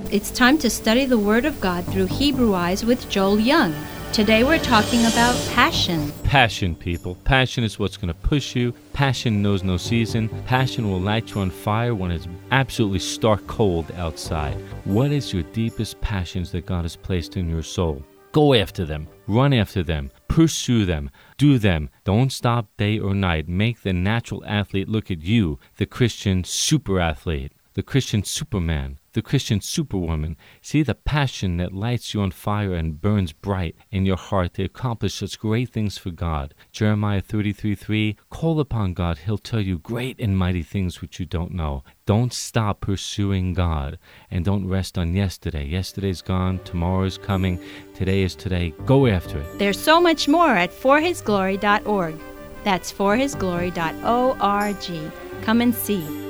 It's time to study the Word of God through Hebrew Eyes with Joel Young. Today we're talking about passion. Passion, people. Passion is what's going to push you. Passion knows no season. Passion will light you on fire when it's absolutely stark cold outside. What is your deepest passions that God has placed in your soul? Go after them. Run after them. Pursue them. Do them. Don't stop day or night. Make the natural athlete look at you, the Christian super athlete, the Christian superman, the Christian superwoman. See the passion that lights you on fire and burns bright in your heart to accomplish such great things for God. Jeremiah 33:3, call upon God. He'll tell you great and mighty things which you don't know. Don't stop pursuing God, and don't rest on yesterday. Yesterday's gone. Tomorrow's coming. Today is today. Go after it. There's so much more at forhisglory.org. That's forhisglory.org. Come and see.